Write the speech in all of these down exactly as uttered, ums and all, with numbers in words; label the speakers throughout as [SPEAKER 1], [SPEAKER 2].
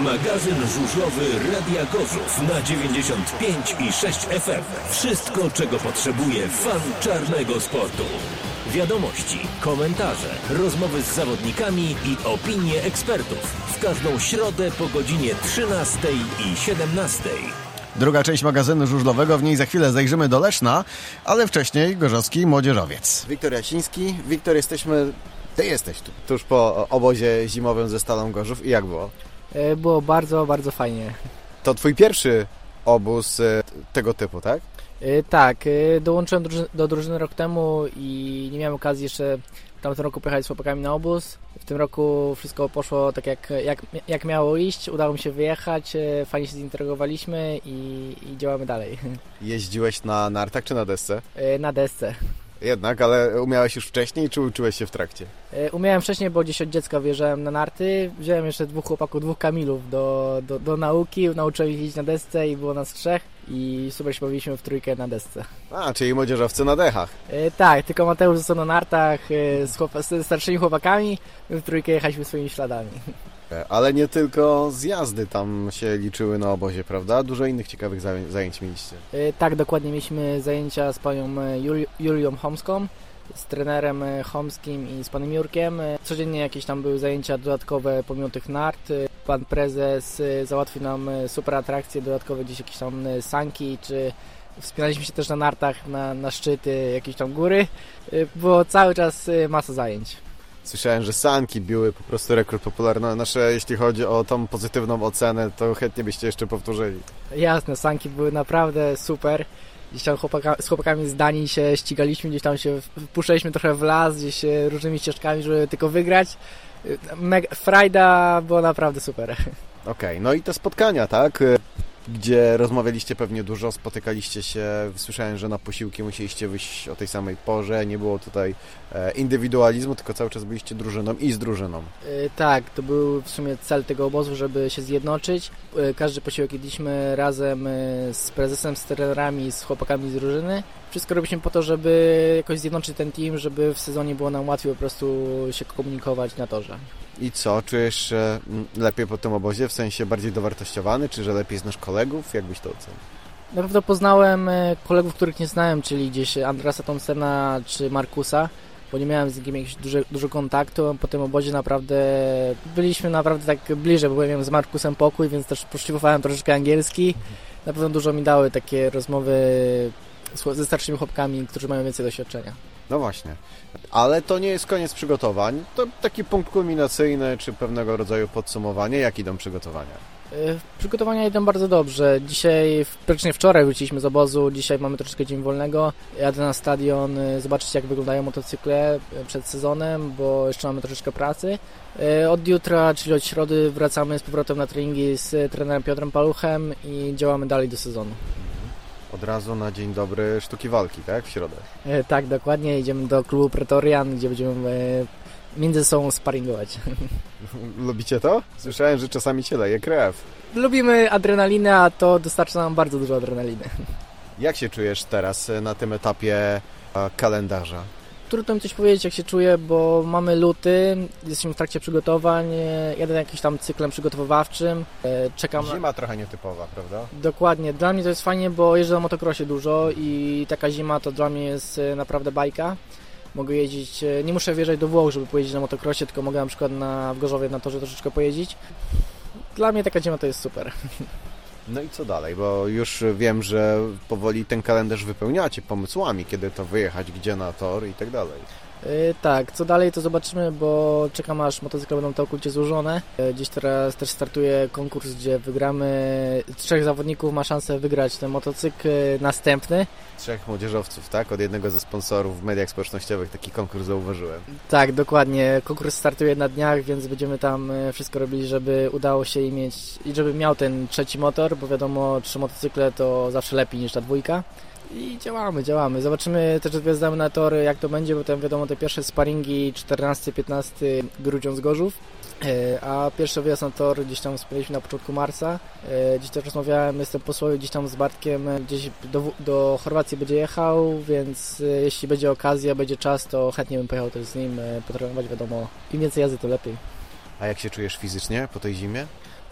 [SPEAKER 1] Magazyn żużlowy Radia Gorzów na dziewięćdziesiąt pięć i sześć F M. Wszystko, czego potrzebuje fan czarnego sportu. Wiadomości, komentarze, rozmowy z zawodnikami i opinie ekspertów. W każdą środę po godzinie trzynastej i siedemnastej.
[SPEAKER 2] Druga część magazynu żużlowego, w niej za chwilę zajrzymy do Leszna, ale wcześniej gorzowski młodzieżowiec.
[SPEAKER 3] Wiktor Jasiński. Wiktor, jesteśmy... Ty jesteś tu, tuż po obozie zimowym ze Stalą Gorzów. I jak było?
[SPEAKER 4] Było bardzo, bardzo fajnie.
[SPEAKER 3] To twój pierwszy obóz tego typu, tak?
[SPEAKER 4] Tak, dołączyłem do drużyny rok temu i nie miałem okazji jeszcze w tamtym roku pojechać z chłopakami na obóz. W tym roku wszystko poszło tak jak, jak, jak miało iść, udało mi się wyjechać, fajnie się zintegrowaliśmy i, i działamy dalej.
[SPEAKER 3] Jeździłeś na nartach czy na desce?
[SPEAKER 4] Na desce.
[SPEAKER 3] Jednak, ale umiałeś już wcześniej, czy uczyłeś się w trakcie?
[SPEAKER 4] Umiałem wcześniej, bo gdzieś od dziecka wjeżdżałem na narty. Wziąłem jeszcze dwóch chłopaków, dwóch Kamilów do, do, do nauki. Nauczyłem ich jeździć na desce i było nas trzech. I super się bawiliśmy w trójkę na desce.
[SPEAKER 3] A, czyli młodzieżowcy na dechach.
[SPEAKER 4] E, tak, tylko Mateusz został na nartach e, z, chłopa, z starszymi chłopakami. My w trójkę jechaliśmy swoimi śladami.
[SPEAKER 3] Ale nie tylko zjazdy tam się liczyły na obozie, prawda? Dużo innych ciekawych zajęć, zajęć mieliście.
[SPEAKER 4] E, tak, dokładnie. Mieliśmy zajęcia z panią Juli, Julią Homską, z trenerem Homskim i z panem Jurkiem. Codziennie jakieś tam były zajęcia dodatkowe pomimo tych nart. Pan prezes załatwił nam super atrakcje dodatkowe, gdzieś jakieś tam sanki, czy wspinaliśmy się też na nartach na, na szczyty jakiejś tam góry. Było cały czas masa zajęć.
[SPEAKER 3] Słyszałem, że sanki biły po prostu rekord popularny. Nasze, jeśli chodzi o tą pozytywną ocenę, to chętnie byście jeszcze powtórzyli.
[SPEAKER 4] Jasne, sanki były naprawdę super. Gdzieś tam chłopaka, z chłopakami z Danii się ścigaliśmy, gdzieś tam się wpuszczaliśmy trochę w las, gdzieś różnymi ścieżkami, żeby tylko wygrać. Mega, frajda była naprawdę super.
[SPEAKER 3] Okej, okay, no i te spotkania, tak? Gdzie rozmawialiście pewnie dużo, spotykaliście się, słyszałem, że na posiłki musieliście wyjść o tej samej porze, nie było tutaj indywidualizmu, tylko cały czas byliście drużyną i z drużyną. Yy,
[SPEAKER 4] tak, to był w sumie cel tego obozu, żeby się zjednoczyć. Yy, każdy posiłek jedliśmy razem z prezesem, z trenerami, z chłopakami z drużyny. Wszystko robiliśmy po to, żeby jakoś zjednoczyć ten team, żeby w sezonie było nam łatwiej po prostu się komunikować na torze.
[SPEAKER 3] I co? Czujesz się lepiej po tym obozie? W sensie bardziej dowartościowany? Czy że lepiej znasz kolegów? Jak byś to ocenił?
[SPEAKER 4] Na pewno poznałem kolegów, których nie znałem, czyli gdzieś Andrasa Thompsona czy Markusa, bo nie miałem z nimi jakiegoś dużo, dużo kontaktu. Po tym obozie naprawdę byliśmy naprawdę tak bliżej, bo byłem z Markusem pokój, więc też poszliwowałem troszeczkę angielski. Na pewno dużo mi dały takie rozmowy ze starszymi chłopkami, którzy mają więcej doświadczenia.
[SPEAKER 3] No właśnie. Ale to nie jest koniec przygotowań. To taki punkt kulminacyjny, czy pewnego rodzaju podsumowanie. Jak idą przygotowania?
[SPEAKER 4] Przygotowania idą bardzo dobrze. Dzisiaj, praktycznie wczoraj wróciliśmy z obozu, dzisiaj mamy troszeczkę dzień wolnego. Jadę na stadion zobaczyć, jak wyglądają motocykle przed sezonem, bo jeszcze mamy troszeczkę pracy. Od jutra, czyli od środy, wracamy z powrotem na treningi z trenerem Piotrem Paluchem i działamy dalej do sezonu.
[SPEAKER 3] Od razu na dzień dobry sztuki walki, tak? W środę.
[SPEAKER 4] E, tak, dokładnie. Idziemy do klubu Pretorian, gdzie będziemy e, między sobą sparingować.
[SPEAKER 3] Lubicie to? Słyszałem, że czasami się leje krew.
[SPEAKER 4] Lubimy adrenalinę, a to dostarcza nam bardzo dużo adrenaliny. Jak
[SPEAKER 3] się czujesz teraz na tym etapie kalendarza?
[SPEAKER 4] Trudno mi coś powiedzieć, jak się czuję, bo mamy luty, jesteśmy w trakcie przygotowań, jadę jakimś tam cyklem przygotowawczym, czekam...
[SPEAKER 3] Zima na... trochę nietypowa, prawda?
[SPEAKER 4] Dokładnie. Dla mnie to jest fajnie, bo jeżdżę na motocrossie dużo i taka zima to dla mnie jest naprawdę bajka. Mogę jeździć, nie muszę wjeżdżać do Włoch, żeby pojeździć na motocrossie, tylko mogę na przykład na, w Gorzowie na torze troszeczkę pojeździć. Dla mnie taka zima to jest super.
[SPEAKER 3] No i co dalej? Bo już wiem, że powoli ten kalendarz wypełniacie pomysłami, kiedy to wyjechać, gdzie na tor i tak dalej.
[SPEAKER 4] Yy, tak, co dalej to zobaczymy, bo czekam aż motocykle będą całkowicie złożone. Yy, gdzieś teraz też startuje konkurs, gdzie wygramy, trzech zawodników ma szansę wygrać ten motocykl yy, następny.
[SPEAKER 3] Trzech młodzieżowców, tak? Od jednego ze sponsorów w mediach społecznościowych taki konkurs zauważyłem.
[SPEAKER 4] Tak, dokładnie. Konkurs startuje na dniach, więc będziemy tam wszystko robili, żeby udało się im mieć i żeby miał ten trzeci motor, bo wiadomo, trzy motocykle to zawsze lepiej niż ta dwójka. I działamy, działamy. Zobaczymy też, gwiazdamy na tory, jak to będzie, bo tam wiadomo te pierwsze sparingi czternasty piętnasty Grudziądz Gorzów, a pierwszy wyjazd na tor gdzieś tam wspomnieliśmy na początku marca. Dziś też rozmawiałem, jestem posłowie gdzieś tam z Bartkiem, gdzieś do, do Chorwacji będzie jechał, więc jeśli będzie okazja, będzie czas, to chętnie bym pojechał też z nim potrenować, wiadomo, im więcej jazdy, to lepiej.
[SPEAKER 3] A jak się czujesz fizycznie po tej zimie?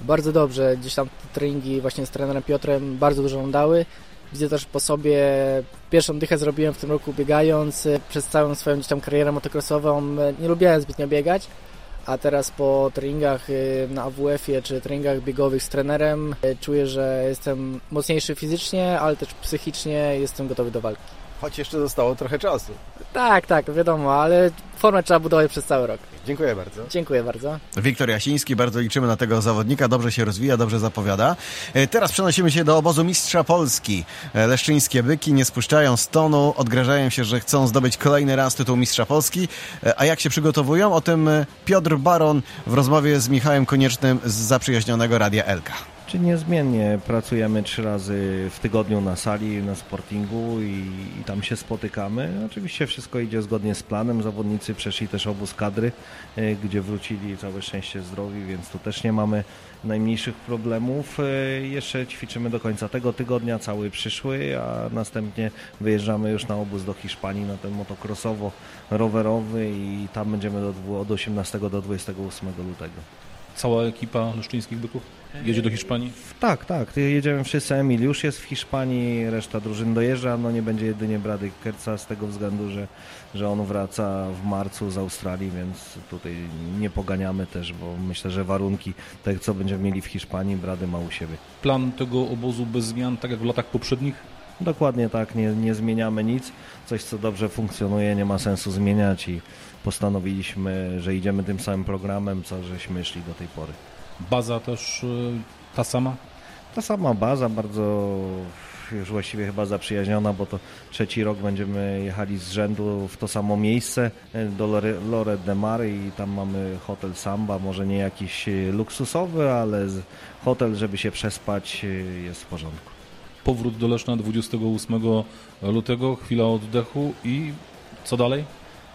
[SPEAKER 4] Bardzo dobrze, gdzieś tam te treningi właśnie z trenerem Piotrem bardzo dużo nam dały. Widzę też po sobie, pierwszą dychę zrobiłem w tym roku biegając, przez całą swoją gdzieś tam karierę motocrossową nie lubiłem zbytnio biegać, a teraz po treningach na A W F-ie czy treningach biegowych z trenerem czuję, że jestem mocniejszy fizycznie, ale też psychicznie jestem gotowy do walki.
[SPEAKER 3] Choć jeszcze zostało trochę czasu.
[SPEAKER 4] Tak, tak, wiadomo, ale formę trzeba budować przez cały rok.
[SPEAKER 3] Dziękuję bardzo.
[SPEAKER 4] Dziękuję bardzo.
[SPEAKER 2] Wiktor Jasiński, bardzo liczymy na tego zawodnika, dobrze się rozwija, dobrze zapowiada. Teraz przenosimy się do obozu Mistrza Polski. Leszczyńskie byki nie spuszczają z tonu, odgrażają się, że chcą zdobyć kolejny raz tytuł Mistrza Polski. A jak się przygotowują? O tym Piotr Baron w rozmowie z Michałem Koniecznym z zaprzyjaźnionego Radia Elka.
[SPEAKER 5] Czy niezmiennie pracujemy trzy razy w tygodniu na sali, na sportingu i, i tam się spotykamy. Oczywiście wszystko idzie zgodnie z planem. Zawodnicy przeszli też obóz kadry, y, gdzie wrócili całe szczęście zdrowi, więc tu też nie mamy najmniejszych problemów. Y, jeszcze ćwiczymy do końca tego tygodnia, cały przyszły, a następnie wyjeżdżamy już na obóz do Hiszpanii, na ten motocrossowo-rowerowy i tam będziemy do, od osiemnastego do dwudziestego ósmego lutego.
[SPEAKER 6] Cała ekipa leszczyńskich byków jedzie do Hiszpanii?
[SPEAKER 5] Tak, tak. Jedziemy wszyscy. Emil już jest w Hiszpanii, reszta drużyn dojeżdża. No nie będzie jedynie Brady Kerca z tego względu, że, że on wraca w marcu z Australii, więc tutaj nie poganiamy też, bo myślę, że warunki, tak co będziemy mieli w Hiszpanii, Brady ma u siebie.
[SPEAKER 6] Plan tego obozu bez zmian, tak jak w latach poprzednich?
[SPEAKER 5] Dokładnie tak, nie, nie zmieniamy nic. Coś, co dobrze funkcjonuje, nie ma sensu zmieniać i postanowiliśmy, że idziemy tym samym programem, co żeśmy szli do tej pory.
[SPEAKER 6] Baza też y, ta sama?
[SPEAKER 5] Ta sama baza, bardzo już właściwie chyba zaprzyjaźniona, bo to trzeci rok będziemy jechali z rzędu w to samo miejsce do Lloret de Mar i tam mamy hotel Samba, może nie jakiś luksusowy, ale hotel, żeby się przespać, jest w porządku.
[SPEAKER 6] Powrót do Leszna dwudziestego ósmego lutego, chwila oddechu i co dalej?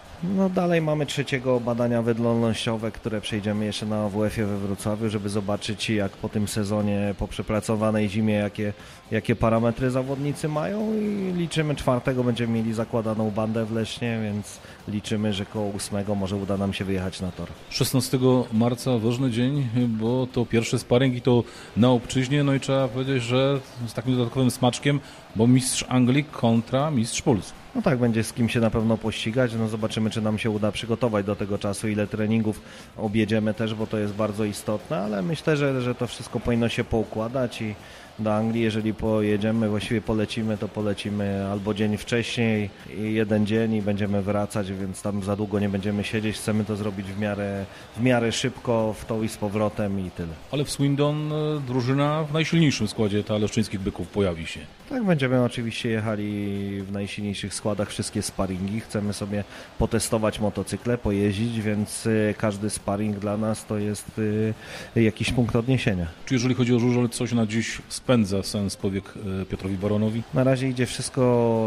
[SPEAKER 5] No dalej mamy trzeciego badania wydolnościowe, które przejdziemy jeszcze na A W F-ie we Wrocławiu, żeby zobaczyć jak po tym sezonie, po przepracowanej zimie, jakie, jakie parametry zawodnicy mają i liczymy czwartego, będziemy mieli zakładaną bandę w Lesznie, więc liczymy, że koło ósmego może uda nam się wyjechać na tor.
[SPEAKER 6] szesnastego marca ważny dzień, bo to pierwszy sparing i to na obczyźnie, no i trzeba powiedzieć, że z takim dodatkowym smaczkiem, bo mistrz Anglii kontra mistrz Polski.
[SPEAKER 5] No tak, będzie z kim się na pewno pościgać, no zobaczymy, czy nam się uda przygotować do tego czasu, ile treningów objedziemy też, bo to jest bardzo istotne, ale myślę, że, że to wszystko powinno się poukładać i do Anglii, jeżeli pojedziemy, właściwie polecimy, to polecimy albo dzień wcześniej, jeden dzień i będziemy wracać, więc tam za długo nie będziemy siedzieć, chcemy to zrobić w miarę, w miarę szybko, w tą i z powrotem i tyle.
[SPEAKER 6] Ale w Swindon drużyna w najsilniejszym składzie ta leszczyńskich byków pojawi się.
[SPEAKER 5] Tak, będziemy oczywiście jechali w najsilniejszych składach wszystkie sparingi, chcemy sobie potestować motocykle, pojeździć, więc każdy sparing dla nas to jest jakiś punkt odniesienia.
[SPEAKER 6] Czy jeżeli chodzi o żużel, coś na dziś spędza sens powiek Piotrowi Baronowi?
[SPEAKER 5] Na razie idzie wszystko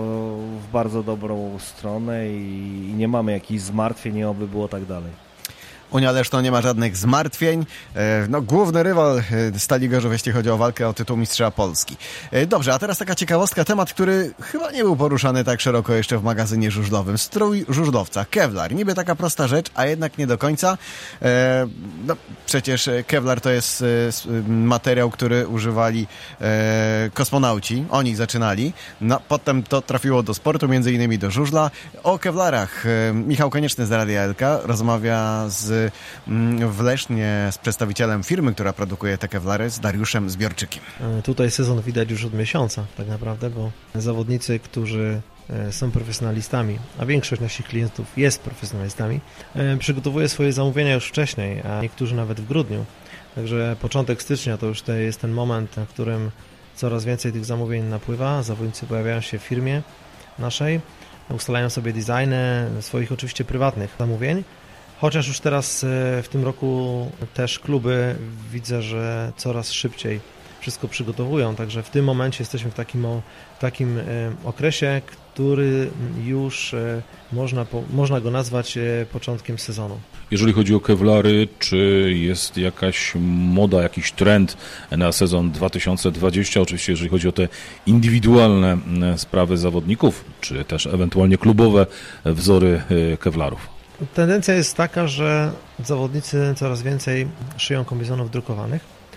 [SPEAKER 5] w bardzo dobrą stronę i nie mamy jakichś zmartwień, oby było tak dalej.
[SPEAKER 2] Unia Leszno nie ma żadnych zmartwień. No, główny rywal Stali Gorzów, jeśli chodzi o walkę o tytuł mistrza Polski. Dobrze, a teraz taka ciekawostka, temat, który chyba nie był poruszany tak szeroko jeszcze w magazynie żużlowym. Strój żużlowca, Kevlar. Niby taka prosta rzecz, a jednak nie do końca. No, przecież Kevlar to jest materiał, który używali kosmonauci. Oni zaczynali. No, potem to trafiło do sportu, między innymi do żużla. O Kevlarach Michał Konieczny z Radia Elka rozmawia z w Lesznie z przedstawicielem firmy, która produkuje te kewlary, z Dariuszem Zbiorczykiem.
[SPEAKER 7] Tutaj sezon widać już od miesiąca tak naprawdę, bo zawodnicy, którzy są profesjonalistami, a większość naszych klientów jest profesjonalistami, przygotowuje swoje zamówienia już wcześniej, a niektórzy nawet w grudniu. Także początek stycznia to już te, jest ten moment, na którym coraz więcej tych zamówień napływa, zawodnicy pojawiają się w firmie naszej, ustalają sobie designy swoich oczywiście prywatnych zamówień. Chociaż już teraz w tym roku też kluby widzę, że coraz szybciej wszystko przygotowują, także w tym momencie jesteśmy w takim, w takim okresie, który już można, można go nazwać początkiem sezonu.
[SPEAKER 6] Jeżeli chodzi o kewlary, czy jest jakaś moda, jakiś trend na sezon dwa tysiące dwudziesty? Oczywiście jeżeli chodzi o te indywidualne sprawy zawodników, czy też ewentualnie klubowe wzory kewlarów.
[SPEAKER 7] Tendencja jest taka, że zawodnicy coraz więcej szyją kombinezonów drukowanych,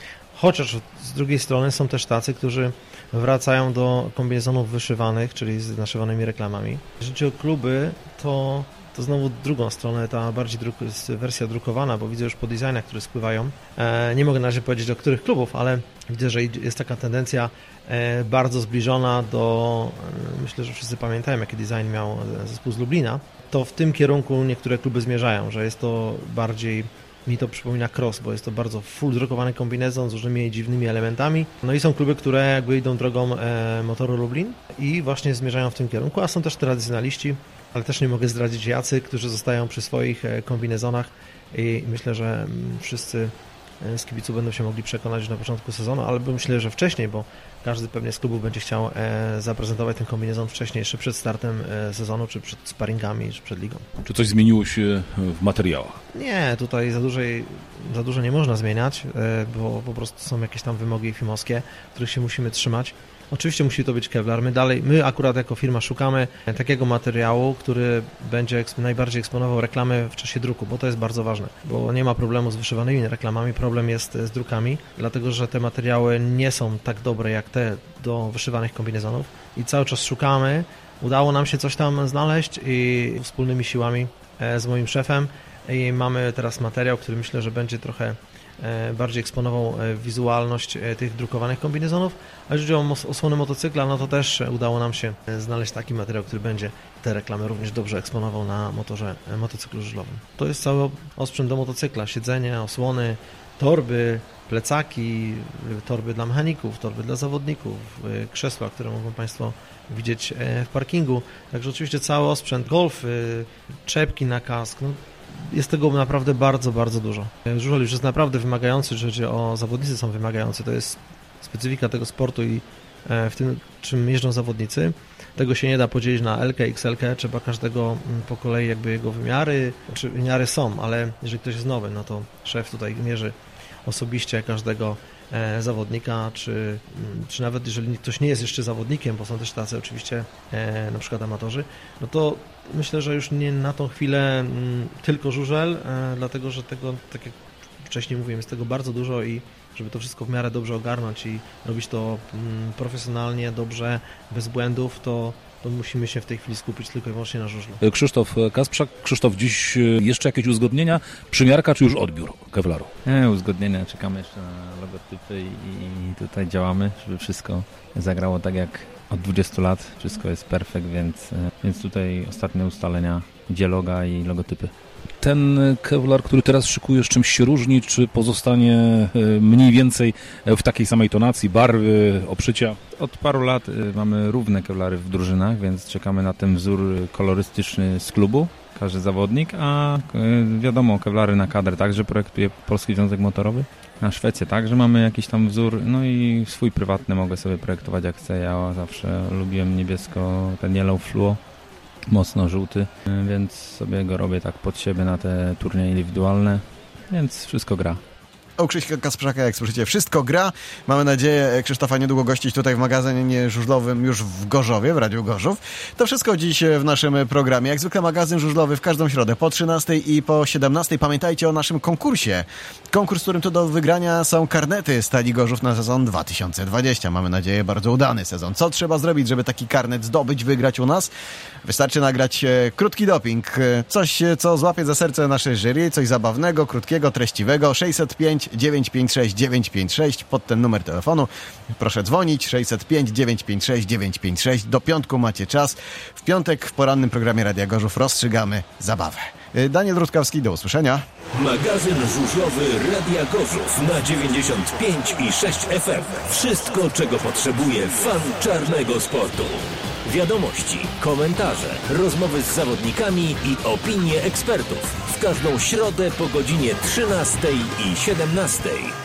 [SPEAKER 7] Chociaż z drugiej strony są też tacy, którzy wracają do kombinezonów wyszywanych, czyli z naszywanymi reklamami. Jeżeli chodzi o kluby, to, to znowu drugą stronę, ta bardziej druk, wersja drukowana, bo widzę już po designach, które spływają. E, nie mogę na razie powiedzieć do których klubów, ale widzę, że jest taka tendencja e, bardzo zbliżona do, e, myślę, że wszyscy pamiętają, jaki design miał zespół z Lublina, to w tym kierunku niektóre kluby zmierzają, że jest to bardziej, mi to przypomina cross, bo jest to bardzo full drukowany kombinezon z różnymi dziwnymi elementami. No i są kluby, które jakby idą drogą e, motoru Lublin i właśnie zmierzają w tym kierunku, a są też tradycjonaliści, ale też nie mogę zdradzić jacy, którzy zostają przy swoich e, kombinezonach i myślę, że m, wszyscy z kibiców będą się mogli przekonać już na początku sezonu, ale myślę, że wcześniej, bo każdy pewnie z klubów będzie chciał e, zaprezentować ten kombinezon wcześniej, jeszcze przed startem e, sezonu, czy przed sparingami, czy przed ligą.
[SPEAKER 6] Czy coś zmieniło się w materiałach?
[SPEAKER 7] Nie, tutaj za, dużej, za dużo nie można zmieniać, e, bo po prostu są jakieś tam wymogi fimowskie, których się musimy trzymać. Oczywiście musi to być Kevlar. My dalej, my akurat jako firma szukamy takiego materiału, który będzie eksp- najbardziej eksponował reklamy w czasie druku, bo to jest bardzo ważne, bo nie ma problemu z wyszywanymi reklamami, problem jest z drukami, dlatego że te materiały nie są tak dobre jak te do wyszywanych kombinezonów i cały czas szukamy. Udało nam się coś tam znaleźć i wspólnymi siłami z moim szefem i mamy teraz materiał, który myślę, że będzie trochę bardziej eksponował wizualność tych drukowanych kombinezonów, a jeżeli chodzi o osłony motocykla, no to też udało nam się znaleźć taki materiał, który będzie te reklamy również dobrze eksponował na motorze, motocyklu żużlowym. To jest cały osprzęt do motocykla, siedzenie, osłony, torby, plecaki, torby dla mechaników, torby dla zawodników, krzesła, które mogą Państwo widzieć w parkingu, także oczywiście cały osprzęt, golf, czepki na kask, no, jest tego naprawdę bardzo, bardzo dużo. Żużel już jest naprawdę wymagający, jeżeli chodzi o zawodnicy są wymagający, to jest specyfika tego sportu i w tym, czym jeżdżą zawodnicy. Tego się nie da podzielić na L K, X L K, trzeba każdego po kolei jakby jego wymiary, znaczy wymiary są, ale jeżeli ktoś jest nowy, no to szef tutaj mierzy osobiście każdego e, zawodnika, czy, czy nawet jeżeli ktoś nie jest jeszcze zawodnikiem, bo są też tacy oczywiście e, na przykład amatorzy, no to myślę, że już nie na tą chwilę m, tylko żużel, e, dlatego że tego, tak jak wcześniej mówiłem, jest tego bardzo dużo i żeby to wszystko w miarę dobrze ogarnąć i robić to m, profesjonalnie, dobrze, bez błędów, to to musimy się w tej chwili skupić tylko i wyłącznie na żużlu.
[SPEAKER 6] Krzysztof Kasprzak. Krzysztof, dziś jeszcze jakieś uzgodnienia, przymiarka czy już odbiór Kevlaru?
[SPEAKER 8] Nie, uzgodnienia, czekamy jeszcze na logotypy i tutaj działamy, żeby wszystko zagrało tak jak od dwudziestu lat. Wszystko jest perfekt, więc, więc tutaj ostatnie ustalenia, gdzie loga i logotypy.
[SPEAKER 6] Ten Kevlar, który teraz szykujesz, czymś się różni, czy pozostanie mniej więcej w takiej samej tonacji, barwy, obszycia?
[SPEAKER 8] Od paru lat mamy równe Kevlary w drużynach, więc czekamy na ten wzór kolorystyczny z klubu, każdy zawodnik, a wiadomo, Kevlary na kadrę także projektuje Polski Związek Motorowy. Na Szwecję także mamy jakiś tam wzór, no i swój prywatny mogę sobie projektować jak chcę. Ja zawsze lubiłem niebiesko, ten yellow fluo. Mocno żółty, więc sobie go robię tak pod siebie na te turnieje indywidualne, więc wszystko gra.
[SPEAKER 2] U Krzyśka Kasprzaka, jak słyszycie, wszystko gra. Mamy nadzieję Krzysztofa niedługo gościć tutaj w magazynie żużlowym już w Gorzowie, w Radiu Gorzów. To wszystko dziś w naszym programie. Jak zwykle magazyn żużlowy w każdą środę po trzynastej i po siedemnastej. Pamiętajcie o naszym konkursie. Konkurs, w którym to do wygrania są karnety Stali Gorzów na sezon dwa tysiące dwudziesty. Mamy nadzieję bardzo udany sezon. Co trzeba zrobić, żeby taki karnet zdobyć, wygrać u nas? Wystarczy nagrać e, krótki doping. Coś, co złapie za serce nasze jury, coś zabawnego, krótkiego, treściwego. sześćset pięć dziewięćset pięćdziesiąt sześć dziewięćset pięćdziesiąt sześć pod ten numer telefonu. Proszę dzwonić sześćset pięć dziewięćset pięćdziesiąt sześć dziewięćset pięćdziesiąt sześć. Do piątku macie czas. W piątek w porannym programie Radia Gorzów rozstrzygamy zabawę. Daniel Rutkowski, do usłyszenia.
[SPEAKER 1] Magazyn żużlowy Radia Gorzów na dziewięćdziesiąt pięć i sześć F M. Wszystko, czego potrzebuje fan czarnego sportu. Wiadomości, komentarze, rozmowy z zawodnikami i opinie ekspertów. W każdą środę po godzinie trzynastej i siedemnastej.